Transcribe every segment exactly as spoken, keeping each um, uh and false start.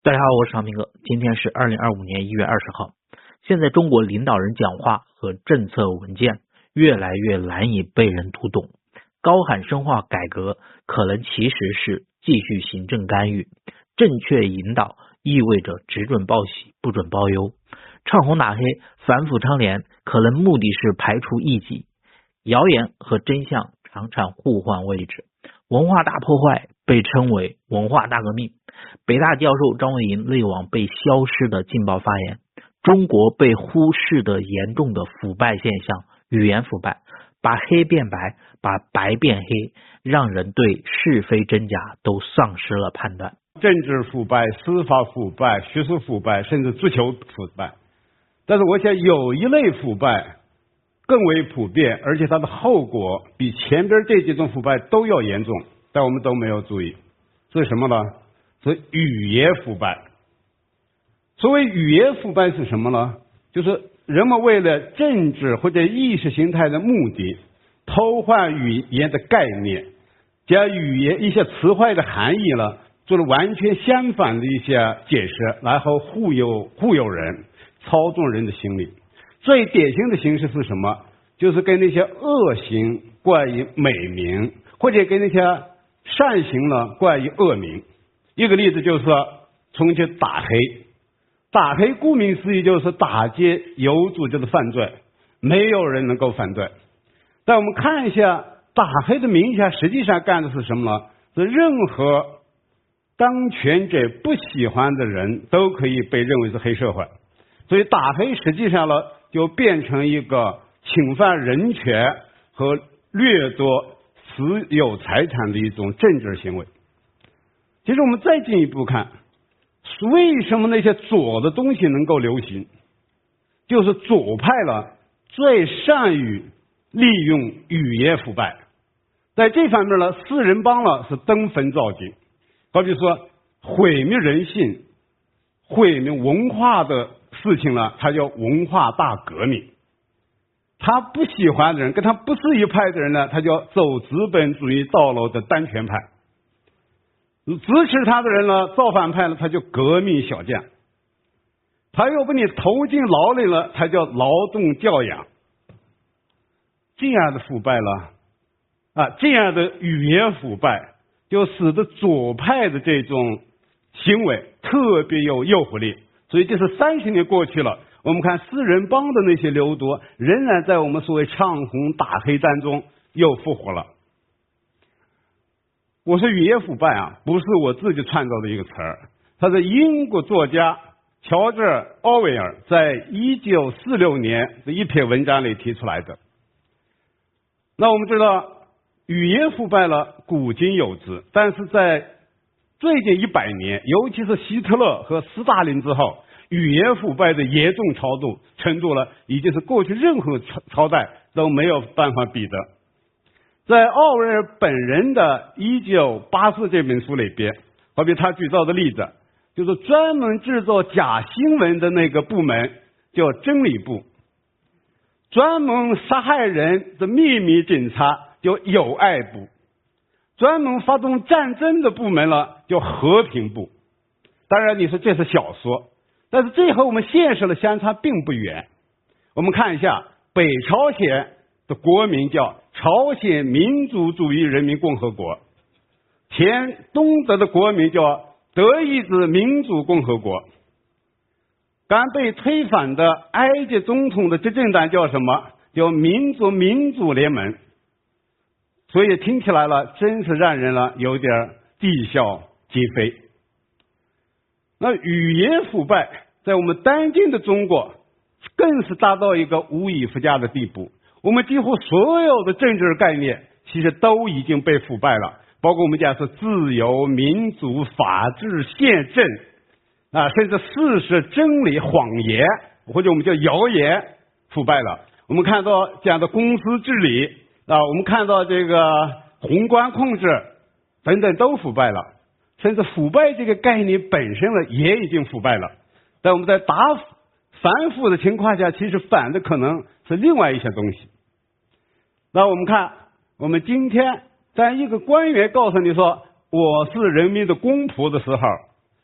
大家好，我是常平哥。今天是二零二五年一月二十号。现在中国领导人讲话和政策文件越来越难以被人读懂，高喊深化改革，可能其实是继续行政干预。正确引导意味着只准报喜，不准报忧。唱红打黑，反腐倡廉，可能目的是排除异己。谣言和真相常常互换位置。文化大破坏被称为文化大革命。北大教授张维迎内网被消失的劲爆发言，中国被忽视的严重的腐败现象，语言腐败，把黑变白，把白变黑，让人对是非真假都丧失了判断。 政治腐败、司法腐败、学术腐败，甚至足球腐败。但是我想有一类腐败更为普遍，而且它的后果比前边这几种腐败都要严重，但我们都没有注意。是什么呢？是语言腐败。所谓语言腐败是什么呢？就是人们为了政治或者意识形态的目的，偷换语言的概念，将语言一些词汇的含义呢，做了完全相反的一些解释，然后忽悠忽悠人，操纵人的心理。最典型的形式是什么？就是给那些恶行冠以美名，或者给那些善行呢冠以恶名。一个例子就是从前打黑，打黑顾名思义就是打击有组织的犯罪，没有人能够反对。但我们看一下打黑的名下实际上干的是什么呢？是任何当权者不喜欢的人都可以被认为是黑社会。所以打黑实际上呢就变成一个侵犯人权和掠夺私有财产的一种政治行为。其实我们再进一步看，为什么那些左的东西能够流行？就是左派了最善于利用语言腐败。在这方面呢，四人帮了是登峰造极。好比说毁灭人性、毁灭文化的事情呢，它叫文化大革命。他不喜欢的人，跟他不是一派的人呢，他叫走资本主义道路的单权派。支持他的人呢，造反派呢，他就革命小将。他要把你投进牢里了，他叫劳动教养。这样的腐败了啊，这样的语言腐败，就使得左派的这种行为特别有诱惑力。所以这是三十年过去了，我们看四人帮的那些流毒，仍然在我们所谓唱红打黑当中又复活了。我说语言腐败啊，不是我自己创造的一个词儿，它是英国作家乔治·奥威尔在一九四六年的一篇文章里提出来的。那我们知道语言腐败了古今有之，但是在最近一百年，尤其是希特勒和斯大林之后，语言腐败的严重程度程度了，已经是过去任何朝代都没有办法比的。在奥威尔本人的一九八四这本书里边，好比他举到的例子，就是专门制作假新闻的那个部门叫真理部，专门杀害人的秘密警察叫友爱部，专门发动战争的部门了叫和平部。当然你说这是小说，但是最后我们现实的相差并不远。我们看一下北朝鲜的国名叫朝鲜民主主义人民共和国，前东德的国名叫德意志民主共和国。刚被推翻的埃及总统的执政党叫什么？叫民族民主联盟。所以听起来了，真是让人了有点啼笑皆非。那语言腐败在我们当今的中国更是达到一个无以复加的地步。我们几乎所有的政治概念其实都已经被腐败了，包括我们讲是自由、民主、法治、宪政啊，甚至事实、真理、谎言，或者我们叫谣言腐败了。我们看到讲的公司治理啊，我们看到这个宏观控制等等都腐败了，甚至腐败这个概念本身呢也已经腐败了。但我们在打反腐的情况下，其实反的可能是另外一些东西。那我们看，我们今天当一个官员告诉你说我是人民的公仆的时候，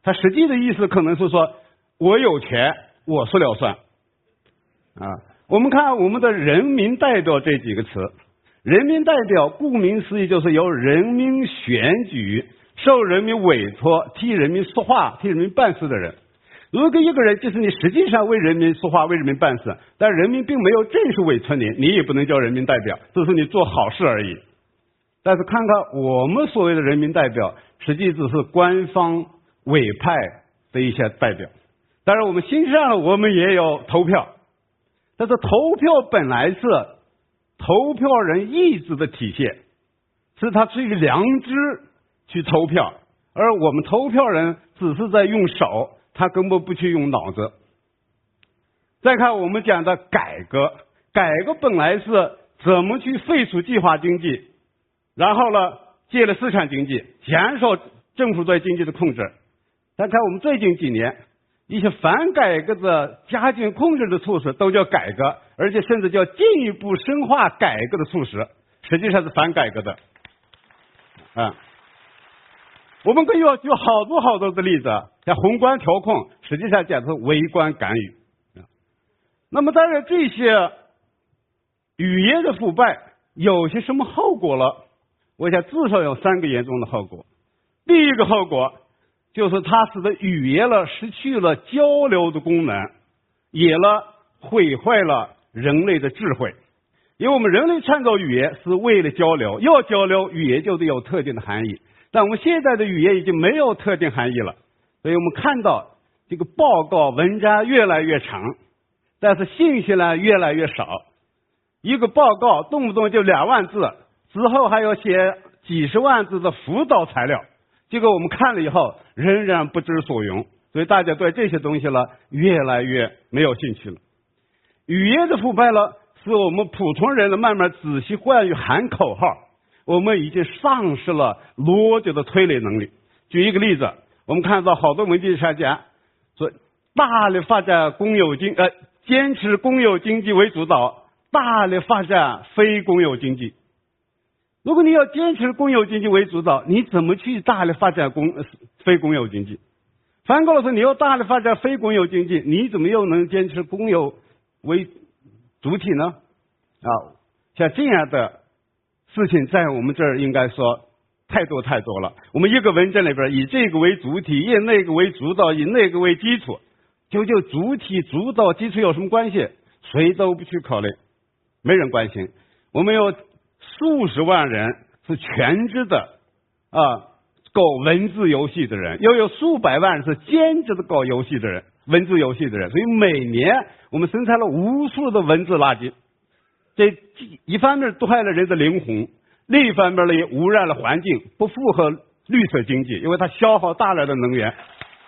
它实际的意思可能是说我有权我说了算啊。我们看我们的人民代表这几个词，人民代表顾名思义就是由人民选举，受人民委托，替人民说话，替人民办事的人。如果一个人就是你实际上为人民说话，为人民办事，但人民并没有正式委托你，你也不能叫人民代表，这是你做好事而已。但是看看我们所谓的人民代表，实际只是官方委派的一些代表。当然我们形式上我们也有投票，但是投票本来是投票人意志的体现，是他出于良知去投票，而我们投票人只是在用手，他根本不去用脑子。再看我们讲的改革，改革本来是怎么去废除计划经济，然后呢借了市场经济，减少政府对经济的控制。再看我们最近几年一些反改革的加紧控制的措施都叫改革，而且甚至叫进一步深化改革的措施，实际上是反改革的啊。我们可以有好多好多的例子，像宏观调控，实际上讲的是微观干预。那么当然这些语言的腐败有些什么后果了？我想至少有三个严重的后果。第一个后果就是它使得语言了失去了交流的功能，也了毁坏了人类的智慧。因为我们人类创造语言是为了交流，要交流语言就得有特定的含义，但我们现在的语言已经没有特定含义了，所以我们看到这个报告文章越来越长，但是信息量越来越少。一个报告动不动就两万字，之后还要写几十万字的辅导材料，结果我们看了以后仍然不知所云，所以大家对这些东西了越来越没有兴趣了。语言的腐败了，使我们普通人呢慢慢只习惯于喊口号，我们已经丧失了逻辑的推理能力。举一个例子，我们看到好多文件上讲说大力发展公有经呃坚持公有经济为主导，大力发展非公有经济。如果你要坚持公有经济为主导，你怎么去大力发展公非公有经济？反过来说，你要大力发展非公有经济，你怎么又能坚持公有为主体呢？啊，像这样的事情在我们这儿应该说太多太多了。我们一个文件里边以这个为主体，以那个为主导，以那个为基础，究竟主体主导基础有什么关系？谁都不去考虑，没人关心。我们有数十万人是全职的啊搞文字游戏的人，又有数百万是兼职的搞游戏的人，文字游戏的人，所以每年我们生产了无数的文字垃圾。这一方面毒害了人的灵魂，另一方面呢也污染了环境，不符合绿色经济，因为它消耗大量的能源。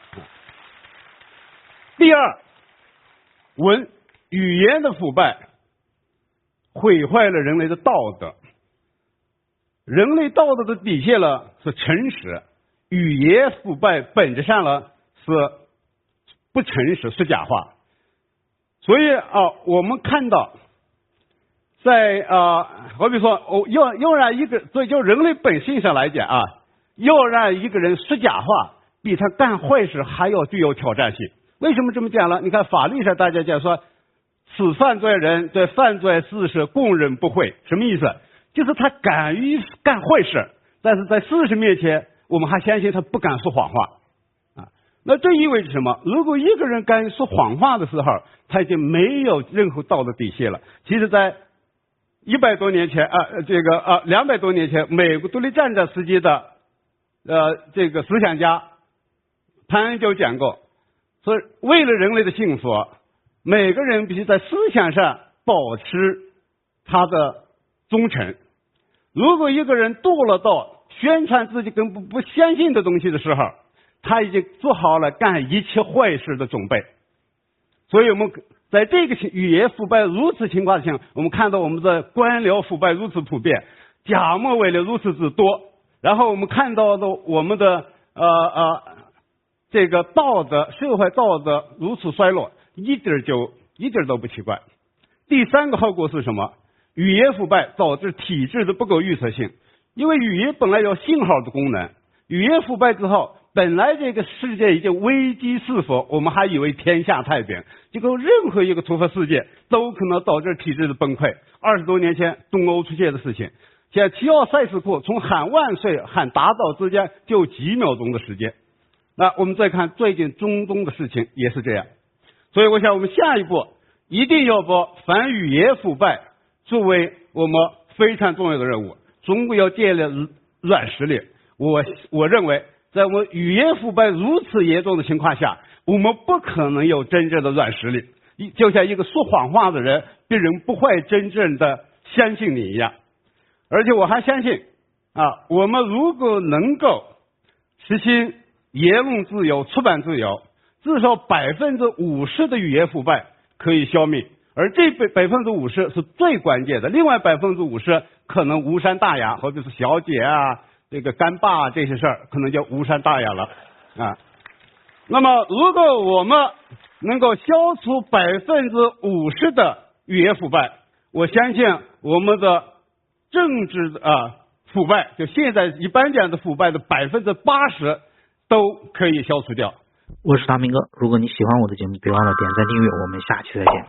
第二，文语言的腐败毁坏了人类的道德。人类道德的底线了是诚实，语言腐败本质上了是不诚实，是假话。所以啊，我们看到在啊，好比说，哦，要要让一个，所以就人类本性上来讲啊，要让一个人说假话，比他干坏事还要具有挑战性。为什么这么讲呢？你看法律上大家讲说，此犯罪人对犯罪事实供认不讳，什么意思？就是他敢于干坏事，但是在事实面前，我们还相信他不敢说谎话啊。那这意味着什么？如果一个人敢说谎话的时候，他已经没有任何道德底线了。其实，在一百多年前啊，这个啊两百多年前，美国独立战争时期的呃这个思想家潘恩就讲过，说为了人类的幸福，每个人必须在思想上保持他的忠诚。如果一个人堕落到宣传自己根本不相信的东西的时候，他已经做好了干一切坏事的准备。所以我们在这个语言腐败如此情况下，我们看到我们的官僚腐败如此普遍，假冒伪劣如此之多，然后我们看到的我们的呃呃这个道德社会道德如此衰落，一点就一点都不奇怪。第三个后果是什么？语言腐败导致体制的不够预测性，因为语言本来有信号的功能，语言腐败之后， 本来这个世界已经危机四伏，我们还以为天下太平，结果任何一个突发事件都可能导致体制的崩溃。二十多年前东欧出现的事情，现在齐奥塞斯库从喊万岁喊打倒之间就几秒钟的时间。那我们再看最近中东的事情也是这样，所以我想我们下一步一定要把反语言腐败作为我们非常重要的任务。中国要建立软实力，我我认为在我们语言腐败如此严重的情况下，我们不可能有真正的软实力，就像一个说谎话的人，别人不会真正的相信你一样。而且我还相信啊，我们如果能够实行言论自由、出版自由，至少百分之五十的语言腐败可以消灭，而这百百分之五十是最关键的，另外百分之五十可能无伤大雅，或者是小姐啊、这个干爸啊这些事儿，可能叫无伤大雅了啊。那么，如果我们能够消除百分之五十的语言腐败，我相信我们的政治啊腐败，就现在一般讲的腐败的百分之八十都可以消除掉。 我是大明哥，如果你喜欢我的节目，别忘了点赞订阅，我们下期再见。